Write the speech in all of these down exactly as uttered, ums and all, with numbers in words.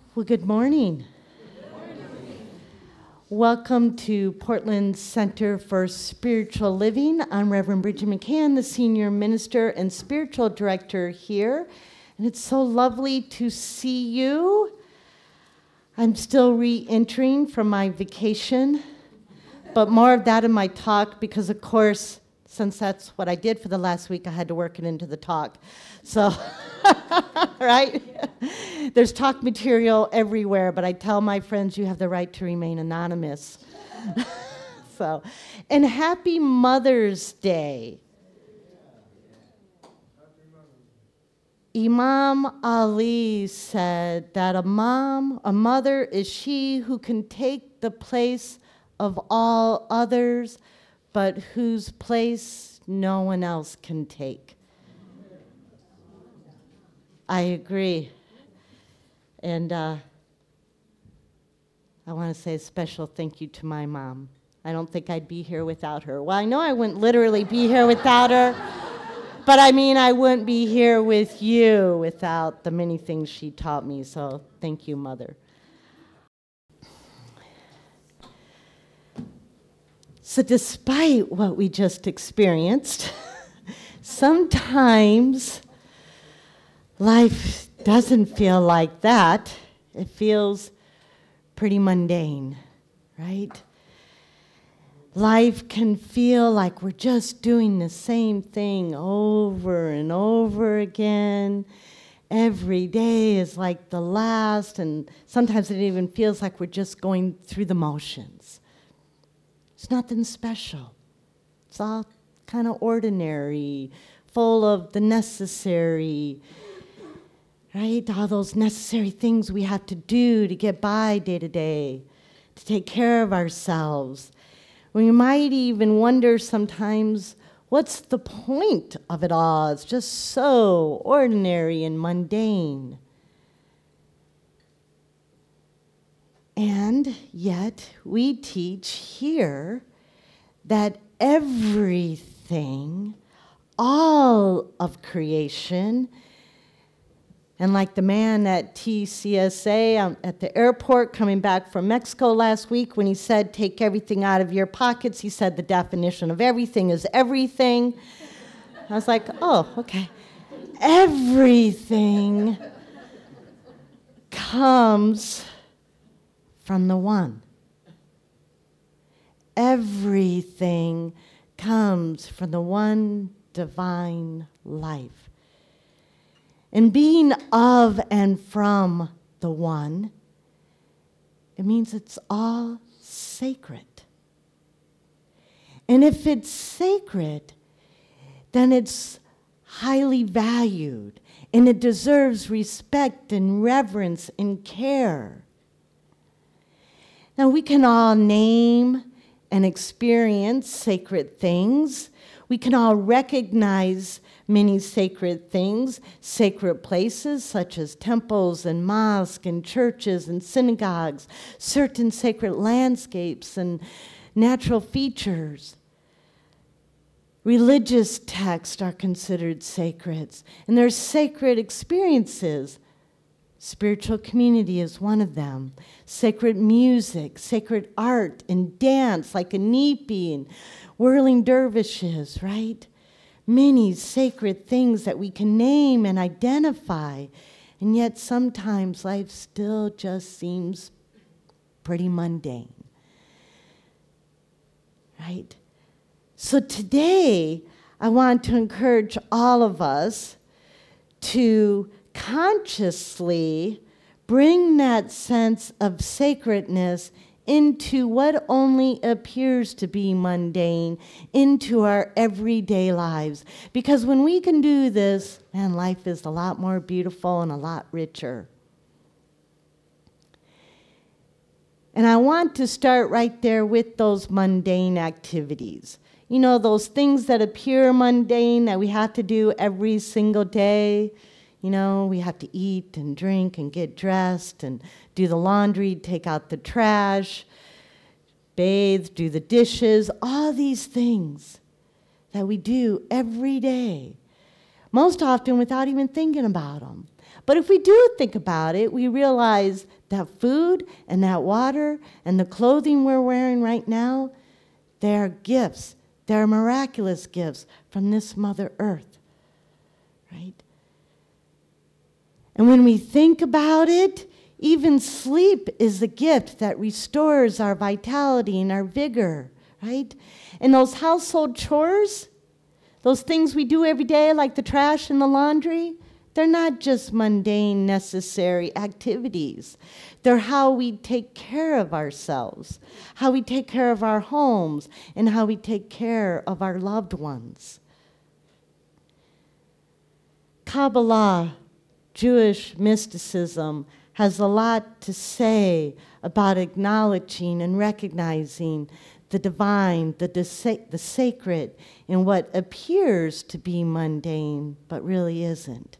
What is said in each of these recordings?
Well, good morning. Welcome to Portland Center for Spiritual Living. I'm Reverend Bridget McCann, the Senior Minister and Spiritual Director here. And it's so lovely to see you. I'm still re-entering from my vacation, but more of that in my talk because, of course, since that's what I did for the last week, I had to work it into the talk. So, right? There's talk material everywhere, but I tell my friends you have the right to remain anonymous. So, and happy Mother's Day. Imam Ali said that a mom, a mother is she who can take the place of all others, but whose place no one else can take. I agree. And uh, I want to say a special thank you to my mom. I don't think I'd be here without her. Well, I know I wouldn't literally be here without her, but I mean I wouldn't be here with you without the many things she taught me. So thank you, Mother. So despite what we just experienced, sometimes life doesn't feel like that. It feels pretty mundane, right? Life can feel like we're just doing the same thing over and over again. Every day is like the last, and sometimes it even feels like we're just going through the motions. It's nothing special. It's all kind of ordinary, full of the necessary, right? All those necessary things we have to do to get by day to day, to take care of ourselves. We might even wonder sometimes, what's the point of it all? It's just so ordinary and mundane. And yet we teach here that everything, all of creation, and like the man at T C S A um, at the airport coming back from Mexico last week when he said, take everything out of your pockets, he said the definition of everything is everything. I was like, oh, okay. Everything comes from the one. Everything comes from the one divine life. And being of and from the one, it means it's all sacred. And if it's sacred, then it's highly valued, and it deserves respect and reverence and care. Now, we can all name and experience sacred things. We can all recognize many sacred things, sacred places such as temples and mosques and churches and synagogues, certain sacred landscapes and natural features. Religious texts are considered sacred, and there's sacred experiences. Spiritual community is one of them. Sacred music, sacred art and dance like a nipi and whirling dervishes, right? Many sacred things that we can name and identify, and yet sometimes life still just seems pretty mundane, right? So today, I want to encourage all of us to consciously bring that sense of sacredness into what only appears to be mundane, into our everyday lives. Because when we can do this, man, life is a lot more beautiful and a lot richer. And I want to start right there with those mundane activities. You know, those things that appear mundane that we have to do every single day. You know, we have to eat and drink and get dressed and do the laundry, take out the trash, bathe, do the dishes, all these things that we do every day, most often without even thinking about them. But if we do think about it, we realize That food and that water and the clothing we're wearing right now, they're gifts. They're miraculous gifts from this Mother Earth, right? And when we think about it, even sleep is a gift that restores our vitality and our vigor, right? And those household chores, those things we do every day, like the trash and the laundry, they're not just mundane, necessary activities. They're how we take care of ourselves, how we take care of our homes, and how we take care of our loved ones. Kabbalah, Jewish mysticism, has a lot to say about acknowledging and recognizing the divine, the, disa- the sacred, in what appears to be mundane, but really isn't.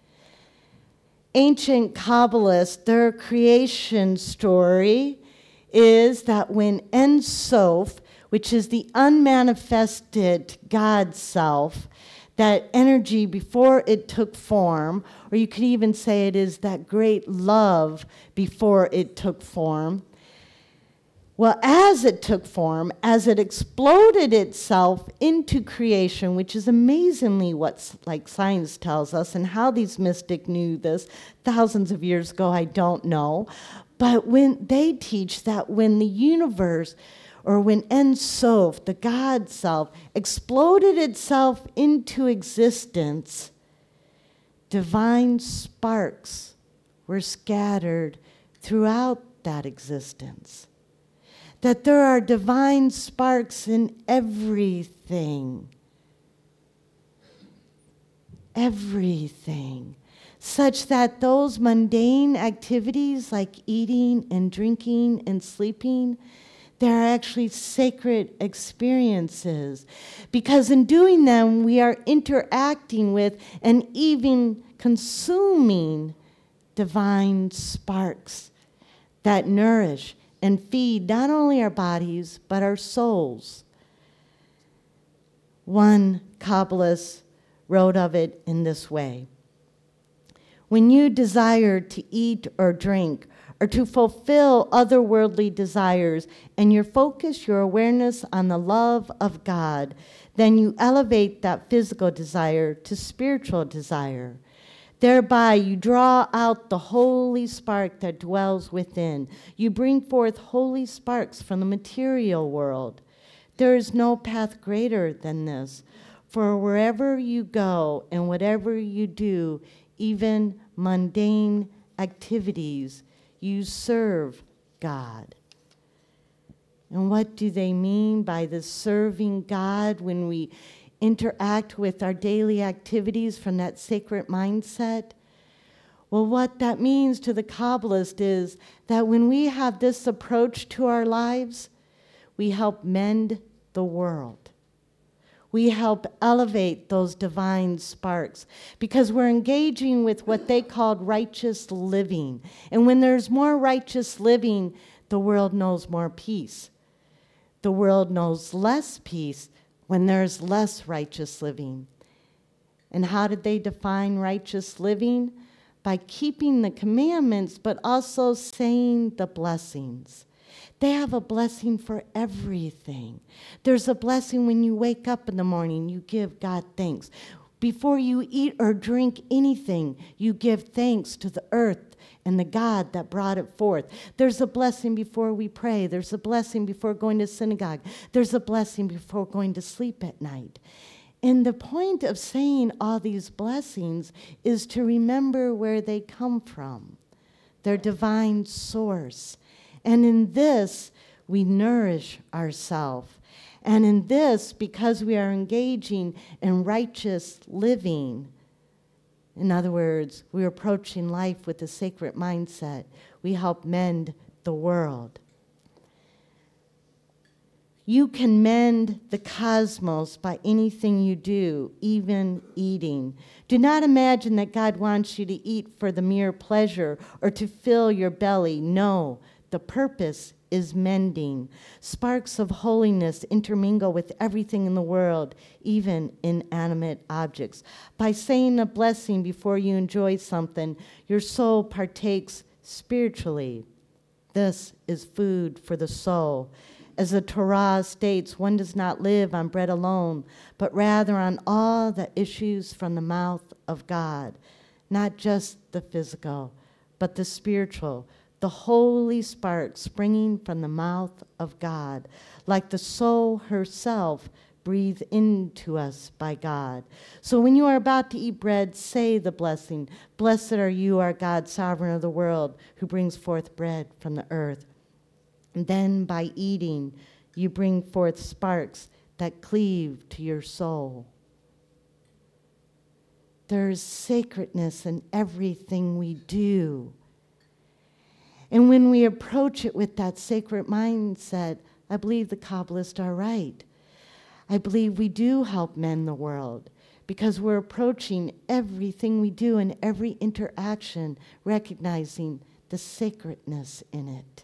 Ancient Kabbalists, their creation story is that when Ein Sof, which is the unmanifested God self, that energy before it took form, or you could even say it is that great love before it took form. Well, as it took form, as it exploded itself into creation, which is amazingly what like science tells us, and how these mystics knew this thousands of years ago, I don't know. But when they teach that when the universe, or when Ein Sof, the God self, exploded itself into existence, divine sparks were scattered throughout that existence. That there are divine sparks in everything. Everything. Such that those mundane activities like eating and drinking and sleeping, they're actually sacred experiences. Because in doing them, we are interacting with and even consuming divine sparks that nourish and feed not only our bodies, but our souls. One Kabbalist wrote of it in this way. When you desire to eat or drink, or to fulfill otherworldly desires, and you focus your awareness on the love of God, then you elevate that physical desire to spiritual desire. Thereby, you draw out the holy spark that dwells within. You bring forth holy sparks from the material world. There is no path greater than this, for wherever you go and whatever you do, even mundane activities, you serve God. And what do they mean by the serving God when we interact with our daily activities from that sacred mindset? Well, what that means to the Kabbalist is that when we have this approach to our lives, we help mend the world. We help elevate those divine sparks because we're engaging with what they called righteous living. And when there's more righteous living, the world knows more peace. The world knows less peace when there's less righteous living. And how did they define righteous living? By keeping the commandments, but also saying the blessings. They have a blessing for everything. There's a blessing when you wake up in the morning, you give God thanks. Before you eat or drink anything, you give thanks to the earth and the God that brought it forth. There's a blessing before we pray. There's a blessing before going to synagogue. There's a blessing before going to sleep at night. And the point of saying all these blessings is to remember where they come from, their divine source. And in this, we nourish ourselves. And in this, because we are engaging in righteous living, in other words, we're approaching life with a sacred mindset, we help mend the world. You can mend the cosmos by anything you do, even eating. Do not imagine that God wants you to eat for the mere pleasure or to fill your belly. No, the purpose is mending. Sparks of holiness intermingle with everything in the world, even inanimate objects. By saying a blessing before you enjoy something, your soul partakes spiritually. This is food for the soul. As the Torah states, one does not live on bread alone, but rather on all that issues from the mouth of God, not just the physical, but the spiritual, the holy spark springing from the mouth of God, like the soul herself breathed into us by God. So when you are about to eat bread, say the blessing, "Blessed are you, our God, sovereign of the world, who brings forth bread from the earth." And then by eating, you bring forth sparks that cleave to your soul. There's sacredness in everything we do. And when we approach it with that sacred mindset, I believe the Kabbalists are right. I believe we do help mend the world because we're approaching everything we do and every interaction, recognizing the sacredness in it.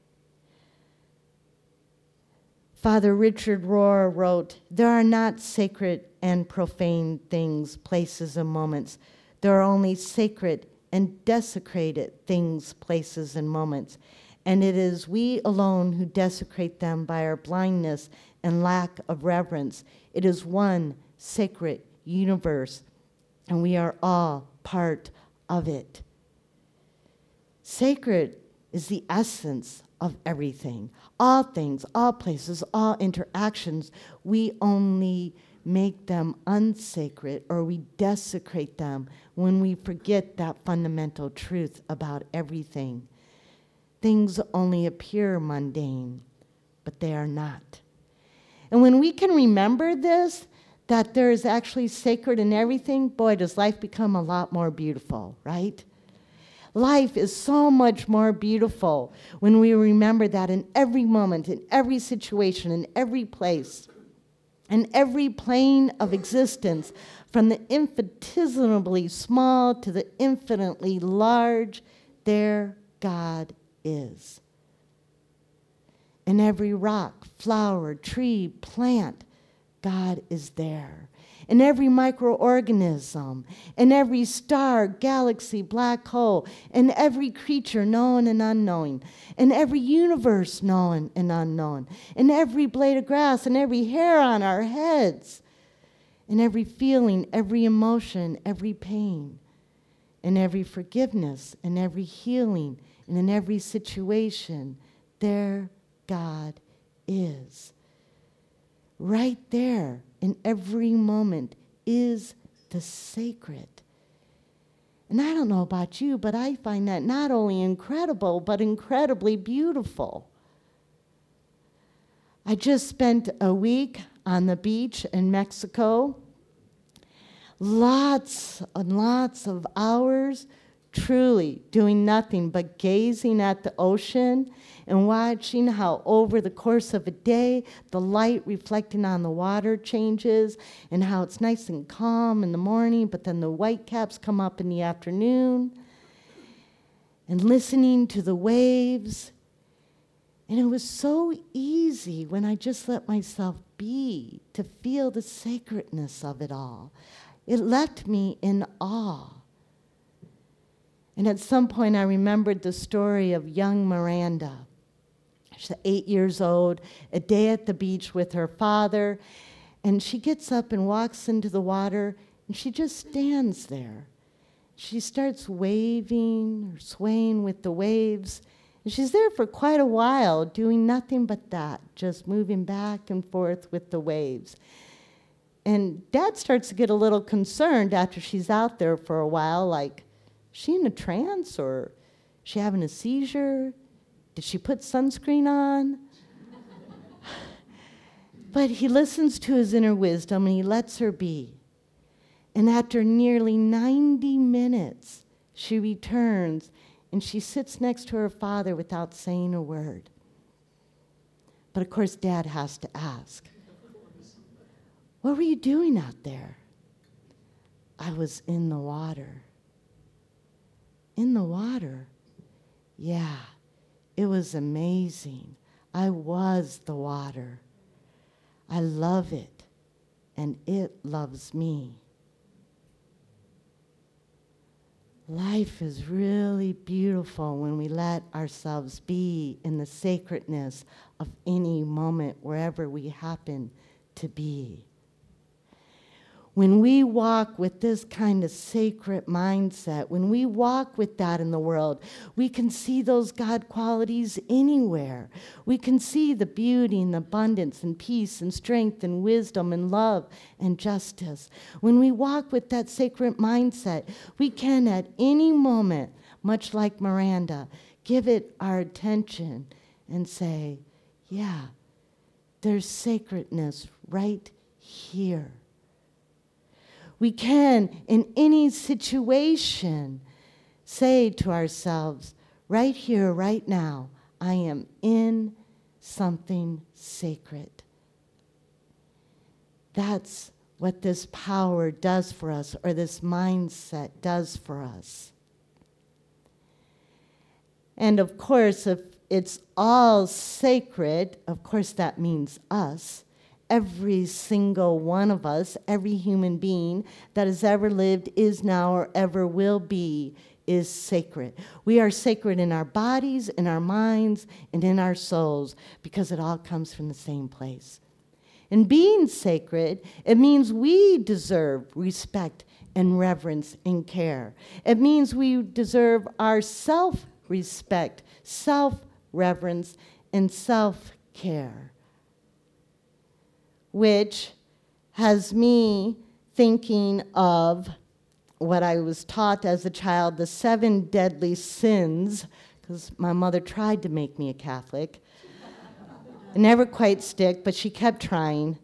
Father Richard Rohr wrote, "There are not sacred and profane things, places, and moments. There are only sacred and desecrated things, places, and moments. And it is we alone who desecrate them by our blindness and lack of reverence. It is one sacred universe, and we are all part of it." Sacred is the essence of everything. All things, all places, all interactions, we only make them unsacred or we desecrate them when we forget that fundamental truth about everything. Things only appear mundane, but they are not. And when we can remember this, that there is actually sacred in everything, boy, does life become a lot more beautiful, right? Life is so much more beautiful when we remember that in every moment, in every situation, in every place, in every plane of existence, from the infinitesimally small to the infinitely large, there God is. In every rock, flower, tree, plant, God is there. In every microorganism, in every star, galaxy, black hole, in every creature known and unknown, in every universe known and unknown, in every blade of grass, in every hair on our heads, in every feeling, every emotion, every pain, in every forgiveness, in every healing, and in every situation, there God is. Right there, in every moment, is the sacred. And I don't know about you, but I find that not only incredible, but incredibly beautiful. I just spent a week on the beach in Mexico. Lots and lots of hours, truly doing nothing but gazing at the ocean and watching how over the course of a day, the light reflecting on the water changes and how it's nice and calm in the morning, but then the whitecaps come up in the afternoon, and listening to the waves. And it was so easy when I just let myself be to feel the sacredness of it all. It left me in awe. And at some point, I remembered the story of young Miranda. She's eight years old, a day at the beach with her father, and she gets up and walks into the water, and she just stands there. She starts waving or swaying with the waves, and she's there for quite a while, doing nothing but that, just moving back and forth with the waves. And Dad starts to get a little concerned after she's out there for a while, like, is she in a trance, or is she having a seizure? Did she put sunscreen on? But he listens to his inner wisdom and he lets her be. And after nearly ninety minutes, she returns and she sits next to her father without saying a word. But of course, Dad has to ask, "What were you doing out there?" "I was in the water." "In the water?" "Yeah. It was amazing. I was the water. I love it, and it loves me." life is really beautiful when we let ourselves be in the sacredness of any moment, wherever we happen to be. When we walk with this kind of sacred mindset, when we walk with that in the world, we can see those God qualities anywhere. We can see the beauty and abundance and peace and strength and wisdom and love and justice. When we walk with that sacred mindset, we can at any moment, much like Miranda, give it our attention and say, yeah, there's sacredness right here. We can, in any situation, say to ourselves, right here, right now, I am in something sacred. That's what this power does for us, or this mindset does for us. And of course, if it's all sacred, of course that means us. Every single one of us, every human being that has ever lived, is now, or ever will be, is sacred. We are sacred in our bodies, in our minds, and in our souls, because it all comes from the same place. And being sacred, it means we deserve respect and reverence and care. It means we deserve our self-respect, self-reverence, and self-care, which has me thinking of what I was taught as a child, the seven deadly sins, because my mother tried to make me a Catholic. It never quite stick, but she kept trying.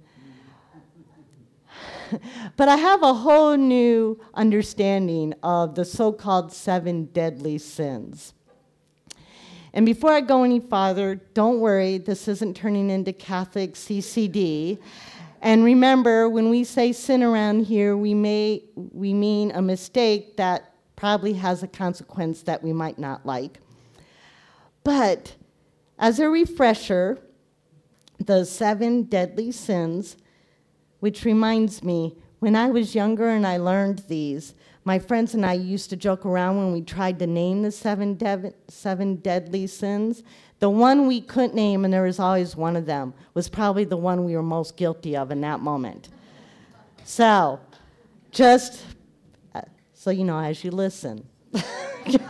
But I have a whole new understanding of the so-called seven deadly sins. And before I go any farther, don't worry, this isn't turning into Catholic C C D. And remember, when we say sin around here, we may we mean a mistake that probably has a consequence that we might not like. But as a refresher, the seven deadly sins, which reminds me, when I was younger and I learned these, my friends and I used to joke around when we tried to name the seven, de- seven deadly sins. The one we couldn't name, and there was always one of them, was probably the one we were most guilty of in that moment. So, just uh, so you know, as you listen. You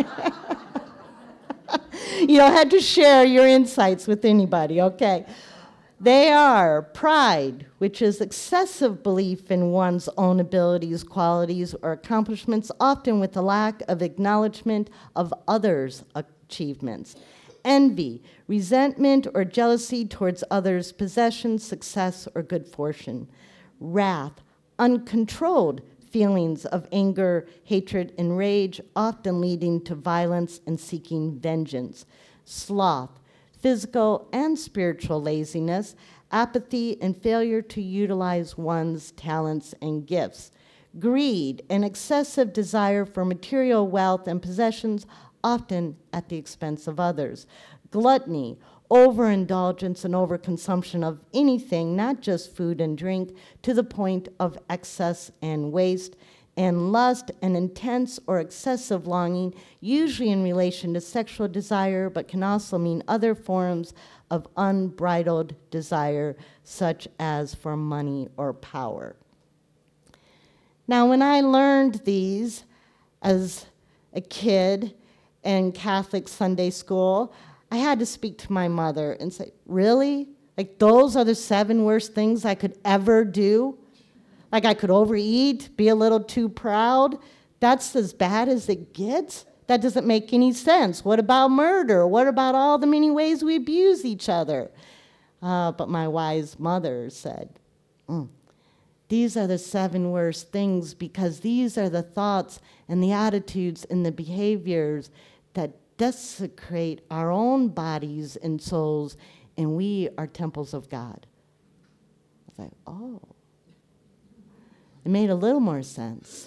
don't have to share your insights with anybody, okay? They are pride, which is excessive belief in one's own abilities, qualities, or accomplishments, often with a lack of acknowledgement of others' achievements. Envy, resentment or jealousy towards others' possessions, success, or good fortune. Wrath, uncontrolled feelings of anger, hatred, and rage, often leading to violence and seeking vengeance. Sloth, physical and spiritual laziness, apathy, and failure to utilize one's talents and gifts. Greed, an excessive desire for material wealth and possessions, often at the expense of others. Gluttony, overindulgence and overconsumption of anything, not just food and drink, to the point of excess and waste. And lust, an intense or excessive longing, usually in relation to sexual desire, but can also mean other forms of unbridled desire, such as for money or power. Now, when I learned these as a kid in Catholic Sunday school, I had to speak to my mother and say, really? Like, those are the seven worst things I could ever do? Like, I could overeat, be a little too proud? That's as bad as it gets? That doesn't make any sense. What about murder? What about all the many ways we abuse each other? Uh, but my wise mother said, mm, these are the seven worst things because these are the thoughts and the attitudes and the behaviors that desecrate our own bodies and souls, and we are temples of God. I was like, oh. It made a little more sense.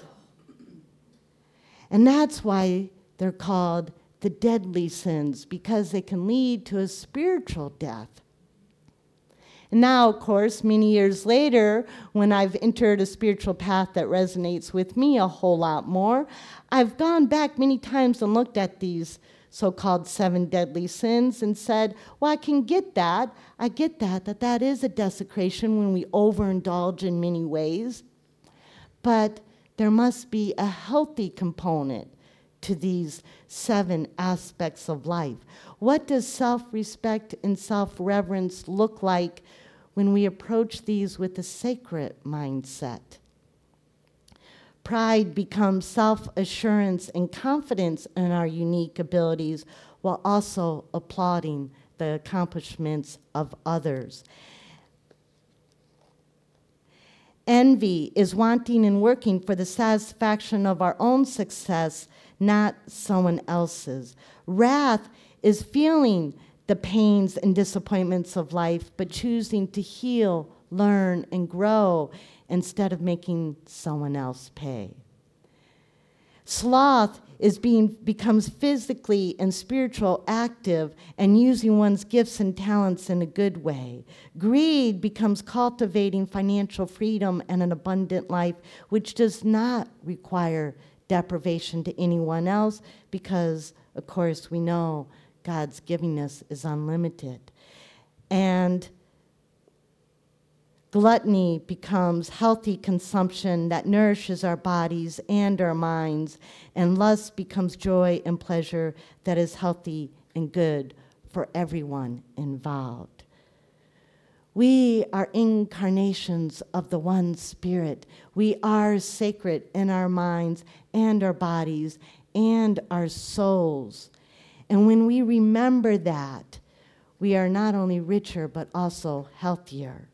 And that's why they're called the deadly sins, because they can lead to a spiritual death. And now, of course, many years later, when I've entered a spiritual path that resonates with me a whole lot more, I've gone back many times and looked at these so-called seven deadly sins and said, well, I can get that. I get that, that that is a desecration when we overindulge in many ways. But there must be a healthy component to these seven aspects of life. What does self-respect and self-reverence look like when we approach these with a sacred mindset? Pride becomes self-assurance and confidence in our unique abilities while also applauding the accomplishments of others. Envy is wanting and working for the satisfaction of our own success, not someone else's. Wrath is feeling the pains and disappointments of life, but choosing to heal, learn, and grow instead of making someone else pay. Sloth is being becomes physically and spiritual active and using one's gifts and talents in a good way. Greed becomes cultivating financial freedom and an abundant life, which does not require deprivation to anyone else because, of course, we know God's givingness is unlimited. And gluttony becomes healthy consumption that nourishes our bodies and our minds, and lust becomes joy and pleasure that is healthy and good for everyone involved. We are incarnations of the one Spirit. We are sacred in our minds and our bodies and our souls. And when we remember that, we are not only richer, but also healthier.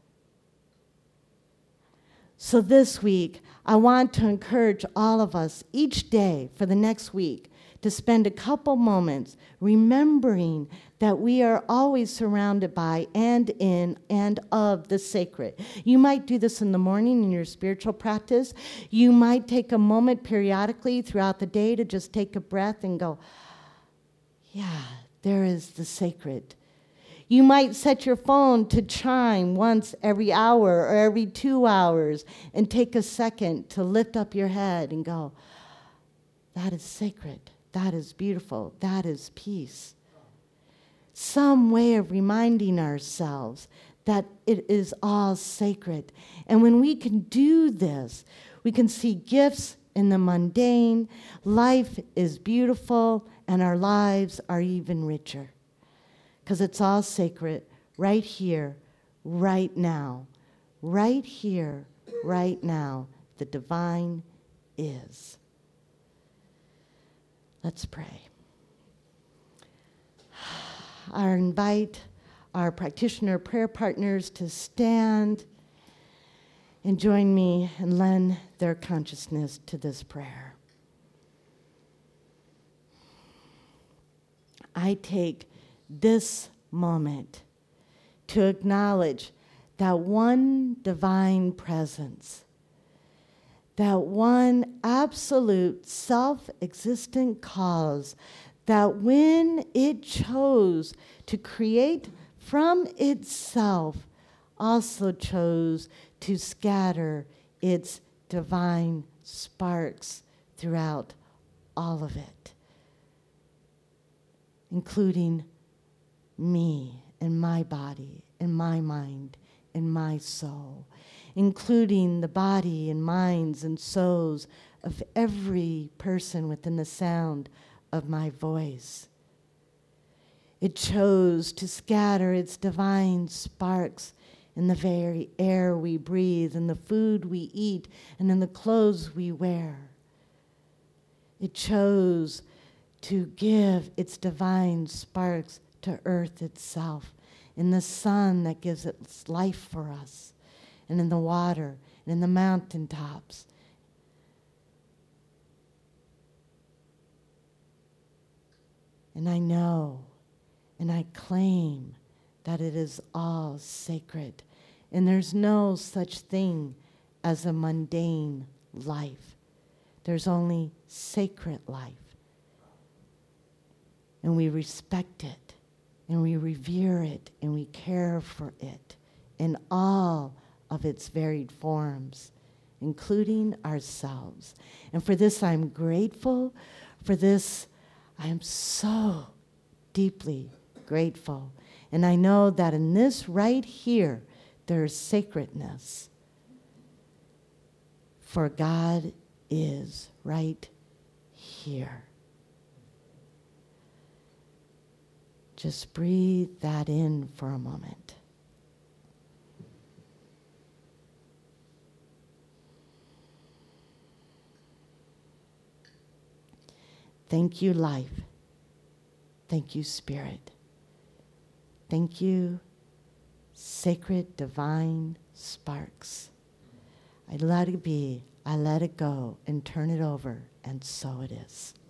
So this week, I want to encourage all of us each day for the next week to spend a couple moments remembering that we are always surrounded by and in and of the sacred. You might do this in the morning in your spiritual practice. You might take a moment periodically throughout the day to just take a breath and go, yeah, there is the sacred. You might set your phone to chime once every hour or every two hours and take a second to lift up your head and go, that is sacred, that is beautiful, that is peace. Some way of reminding ourselves that it is all sacred. And when we can do this, we can see gifts in the mundane, life is beautiful, and our lives are even richer. Because it's all sacred right here, right now. Right here, right now. The divine is. Let's pray. I invite our practitioner prayer partners to stand and join me and lend their consciousness to this prayer. I take this moment to acknowledge that one divine presence, that one absolute self-existent cause, that when it chose to create from itself, also chose to scatter its divine sparks throughout all of it, including me and my body and my mind and my soul, including the body and minds and souls of every person within the sound of my voice. It chose to scatter its divine sparks in the very air we breathe, in the food we eat, and in the clothes we wear. It chose to give its divine sparks to earth itself, in the sun that gives its life for us, and in the water, and in the mountaintops. And I know, and I claim that it is all sacred, and there's no such thing as a mundane life. There's only sacred life. And we respect it, and we revere it, and we care for it. in all of its varied forms, including ourselves. And for this, I'm grateful. For this, I am so deeply grateful. And I know that in this right here, there is sacredness. For God is right here. Just breathe that in for a moment. Thank you, life. Thank you, Spirit. Thank you, sacred, divine sparks. I let it be, I let it go, and turn it over, and so it is.